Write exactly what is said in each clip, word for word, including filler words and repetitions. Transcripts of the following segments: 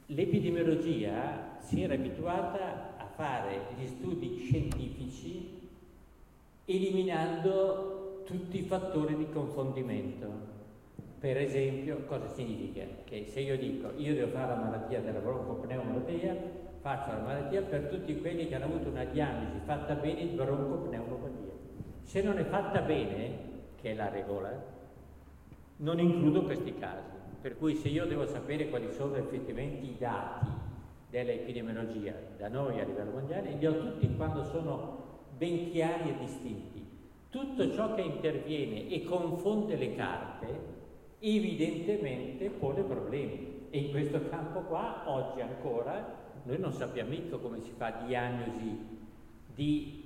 l'epidemiologia si era abituata a fare gli studi scientifici eliminando tutti i fattori di confondimento. Per esempio, cosa significa? Che se io dico io devo fare la malattia della broncopneumopatia, faccio la malattia per tutti quelli che hanno avuto una diagnosi fatta bene di broncopneumopatia. Se non è fatta bene, che è la regola, non includo questi casi. Per cui se io devo sapere quali sono effettivamente i dati dell'epidemiologia da noi a livello mondiale, li ho tutti quando sono ben chiari e distinti. Tutto ciò che interviene e confonde le carte evidentemente pone problemi, e in questo campo qua oggi ancora noi non sappiamo mica come si fa diagnosi di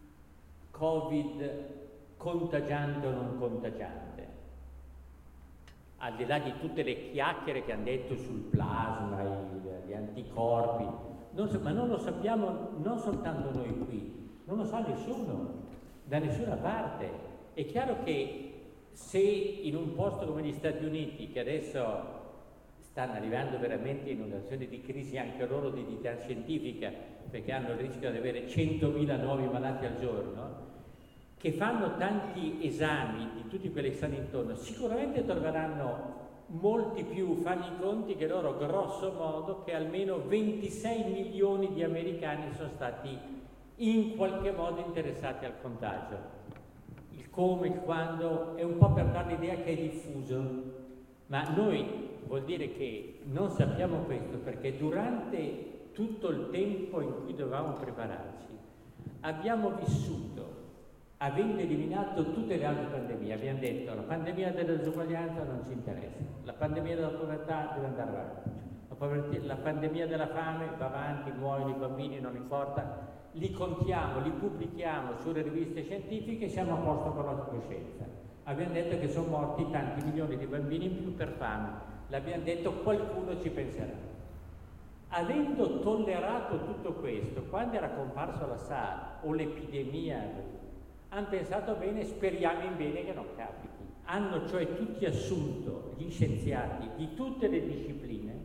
Covid contagiante o non contagiante, al di là di tutte le chiacchiere che hanno detto sul plasma, gli anticorpi, non so, ma non lo sappiamo non soltanto noi qui, non lo sa nessuno, da nessuna parte. È chiaro che se in un posto come gli Stati Uniti, che adesso stanno arrivando veramente in una situazione di crisi anche loro di dignità scientifica, perché hanno il rischio di avere centomila nuovi malati al giorno, che fanno tanti esami di tutti quelli che stanno intorno, sicuramente troveranno molti più, fanno i conti che loro grosso modo che almeno ventisei milioni di americani sono stati in qualche modo interessati al contagio. Il come, il quando, è un po' per dare l'idea che è diffuso, ma noi vuol dire che non sappiamo questo perché durante tutto il tempo in cui dovevamo prepararci abbiamo vissuto, avendo eliminato tutte le altre pandemie, abbiamo detto la pandemia della disuguaglianza non ci interessa, la pandemia della povertà deve andare avanti, la, povertà, la pandemia della fame va avanti, muoiono i bambini, non importa, li contiamo, li pubblichiamo sulle riviste scientifiche e siamo a posto con la coscienza. Abbiamo detto che sono morti tanti milioni di bambini in più per fame, l'abbiamo detto, qualcuno ci penserà. Avendo tollerato tutto questo, quando era comparso la SARS o l'epidemia, hanno pensato bene, speriamo in bene che non capiti. Hanno cioè tutti assunto, gli scienziati di tutte le discipline,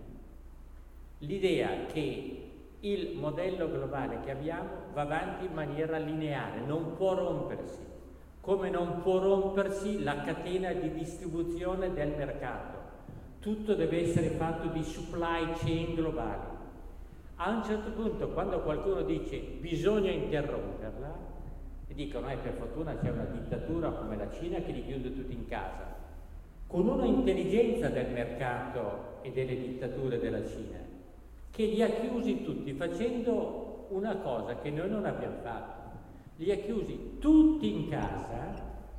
l'idea che il modello globale che abbiamo va avanti in maniera lineare, non può rompersi, come non può rompersi la catena di distribuzione del mercato. Tutto deve essere fatto di supply chain globali. A un certo punto, quando qualcuno dice bisogna interromperla, e dicono, eh, per fortuna c'è una dittatura come la Cina che li chiude tutti in casa, con una intelligenza del mercato e delle dittature della Cina, che li ha chiusi tutti facendo una cosa che noi non abbiamo fatto. Li ha chiusi tutti in casa,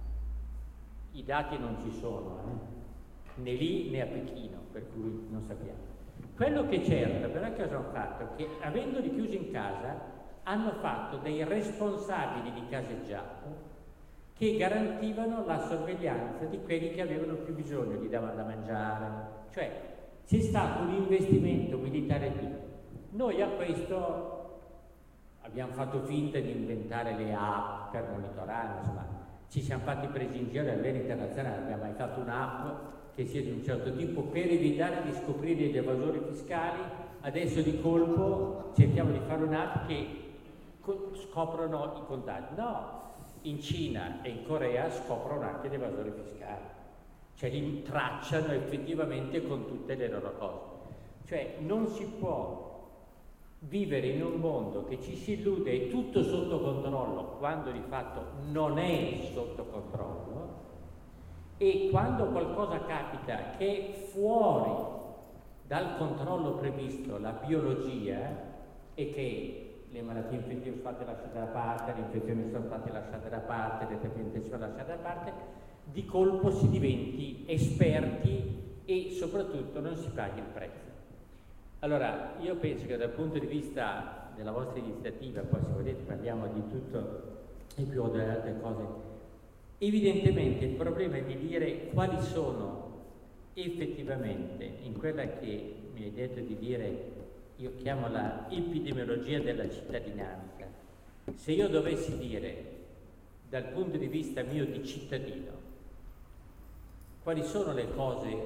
i dati non ci sono, eh? né lì né a Pechino, per cui non sappiamo. Quello che è certo, però, che cosa hanno fatto? Che avendoli chiusi in casa, hanno fatto dei responsabili di caseggiato che garantivano la sorveglianza di quelli che avevano più bisogno, gli davano da mangiare, cioè c'è stato un investimento militare tutto. Noi a questo abbiamo fatto finta di inventare le app per monitorare, insomma, ci siamo fatti presi in giro a livello internazionale, non abbiamo mai fatto un'app che sia di un certo tipo per evitare di scoprire gli evasori fiscali. Adesso di colpo cerchiamo di fare un'app che scoprono i contagi. No, in Cina e in Corea scoprono anche gli evasori fiscali, cioè li tracciano effettivamente con tutte le loro cose. Cioè non si può vivere in un mondo che ci si illude è tutto sotto controllo quando di fatto non è sotto controllo, e quando qualcosa capita che è fuori dal controllo previsto, la biologia, e che le malattie infettive sono state lasciate da parte, le infezioni sono state lasciate da parte, le terapie sono lasciate da parte, di colpo si diventi esperti e soprattutto non si paghi il prezzo. Allora, io penso che dal punto di vista della vostra iniziativa, poi se volete parliamo di tutto e più delle altre cose, evidentemente il problema è di dire quali sono effettivamente, in quella che mi hai detto di dire, io chiamo la epidemiologia della cittadinanza, se io dovessi dire dal punto di vista mio di cittadino quali sono le cose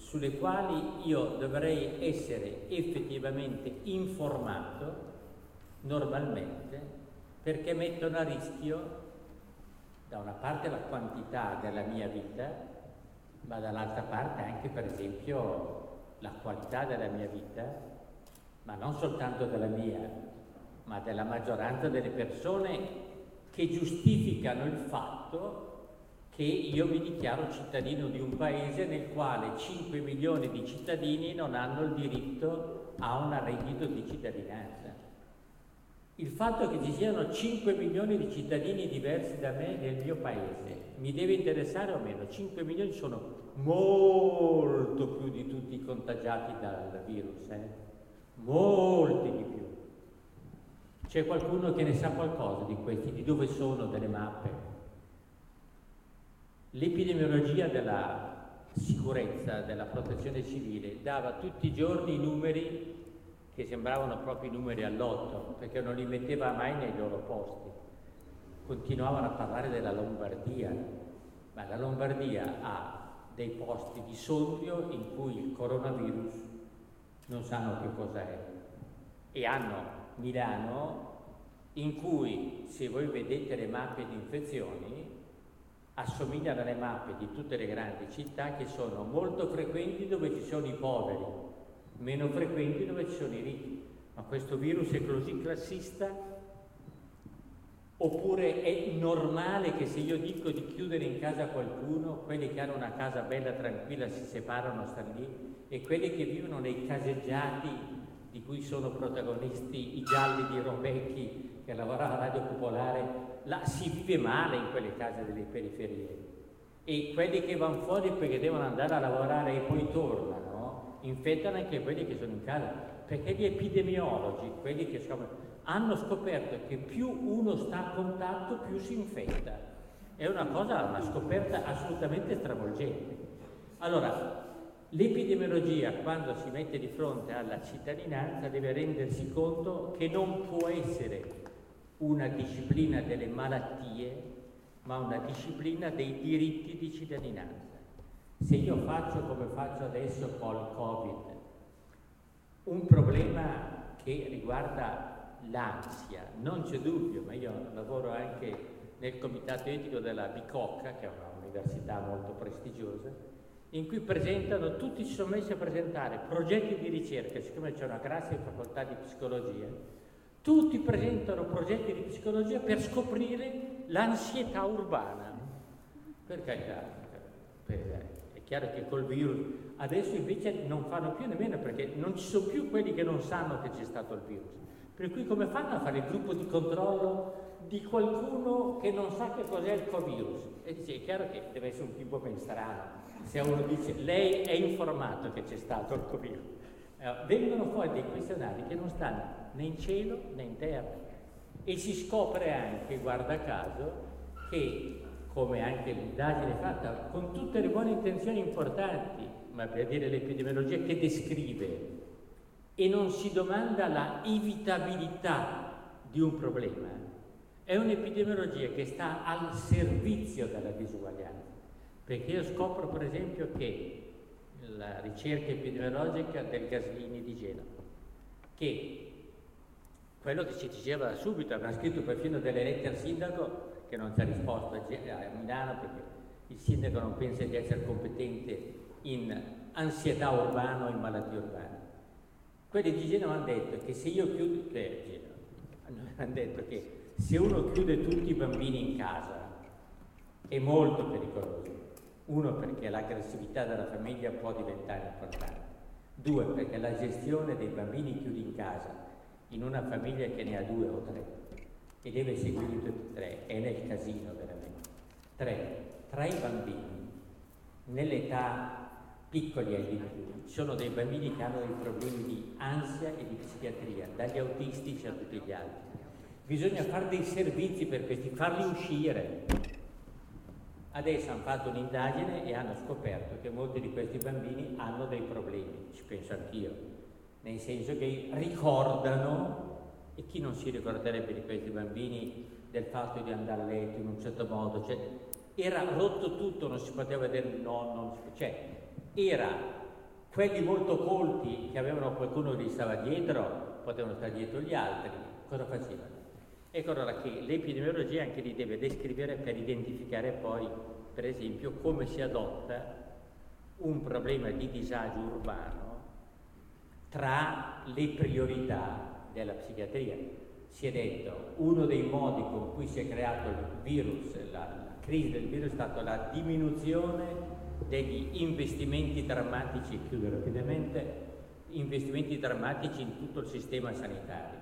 sulle quali io dovrei essere effettivamente informato normalmente, perché mettono a rischio da una parte la quantità della mia vita, ma dall'altra parte anche per esempio la qualità della mia vita, ma non soltanto della mia, ma della maggioranza delle persone che giustificano il fatto che io mi dichiaro cittadino di un paese nel quale cinque milioni di cittadini non hanno il diritto a un reddito di cittadinanza. Il fatto che ci siano cinque milioni di cittadini diversi da me nel mio paese mi deve interessare o meno? cinque milioni sono molto più di tutti i contagiati dal virus, eh? Molti di più. C'è qualcuno che ne sa qualcosa di questi, di dove sono delle mappe? L'epidemiologia della sicurezza, della protezione civile, dava tutti i giorni i numeri che sembravano proprio i numeri all'otto, perché non li metteva mai nei loro posti. Continuavano a parlare della Lombardia, ma la Lombardia ha dei posti di sondio in cui il coronavirus non sanno che cosa è, e hanno Milano in cui, se voi vedete le mappe di infezioni, assomigliano alle mappe di tutte le grandi città, che sono molto frequenti dove ci sono i poveri, meno frequenti dove ci sono i ricchi. Ma questo virus è così classista? Oppure è normale che se io dico di chiudere in casa qualcuno, quelli che hanno una casa bella tranquilla si separano, stanno lì, e quelli che vivono nei caseggiati di cui sono protagonisti i gialli di Rovecchi che lavorava alla Radio Popolare, là si vive male in quelle case delle periferie, e quelli che vanno fuori perché devono andare a lavorare e poi tornano infettano anche quelli che sono in casa, perché gli epidemiologi, quelli che sono, hanno scoperto che più uno sta a contatto più si infetta. È una cosa, una scoperta assolutamente stravolgente. Allora, l'epidemiologia, quando si mette di fronte alla cittadinanza, deve rendersi conto che non può essere una disciplina delle malattie, ma una disciplina dei diritti di cittadinanza. Se io faccio come faccio adesso col Covid, un problema che riguarda l'ansia, non c'è dubbio, ma io lavoro anche nel comitato etico della Bicocca, che è un'università molto prestigiosa, in cui presentano, tutti si sono messi a presentare progetti di ricerca, siccome c'è una grande facoltà di psicologia, tutti presentano progetti di psicologia per scoprire l'ansietà urbana. Per carità, è chiaro che col virus adesso invece non fanno più nemmeno, perché non ci sono più quelli che non sanno che c'è stato il virus. Per cui come fanno a fare il gruppo di controllo di qualcuno che non sa che cos'è il covirus? E dice, è chiaro che deve essere un tipo ben strano. Se uno dice, lei è informato che c'è stato il Covid, eh, vengono fuori dei questionari che non stanno né in cielo né in terra, e si scopre anche, guarda caso, che, come anche l'indagine fatta con tutte le buone intenzioni importanti, ma per dire l'epidemiologia che descrive e non si domanda la evitabilità di un problema, è un'epidemiologia che sta al servizio della disuguaglianza. Perché io scopro per esempio che la ricerca epidemiologica del Gaslini di Genova, che quello che ci diceva da subito, aveva scritto perfino delle lettere al sindaco che non ci ha risposto a Milano, perché il sindaco non pensa di essere competente in ansietà urbana o in malattie urbane. Quelli di Genova hanno detto che se io chiudo, eh, Genova, hanno detto che se uno chiude tutti i bambini in casa è molto pericoloso. Uno, perché l'aggressività della famiglia può diventare importante. Due, perché la gestione dei bambini chiusi in casa in una famiglia che ne ha due o tre e deve seguire tutti e tre è nel casino veramente. Tre, tra i bambini nell'età piccoli e di più ci sono dei bambini che hanno dei problemi di ansia e di psichiatria, dagli autistici a tutti gli altri. Bisogna fare dei servizi per questi, farli uscire. Adesso hanno fatto un'indagine e hanno scoperto che molti di questi bambini hanno dei problemi, ci penso anch'io, nel senso che ricordano, e chi non si ricorderebbe di questi bambini, del fatto di andare a letto in un certo modo, cioè era rotto tutto, non si poteva vedere il nonno, cioè era Quelli molto colti, che avevano qualcuno che gli stava dietro, potevano stare dietro gli altri, cosa facevano? Ecco allora che l'epidemiologia anche li deve descrivere per identificare poi, per esempio, come si adotta un problema di disagio urbano tra le priorità della psichiatria. Si è detto, uno dei modi con cui si è creato il virus, la, la crisi del virus, è stata la diminuzione degli investimenti drammatici, chiudo rapidamente, investimenti drammatici in tutto il sistema sanitario.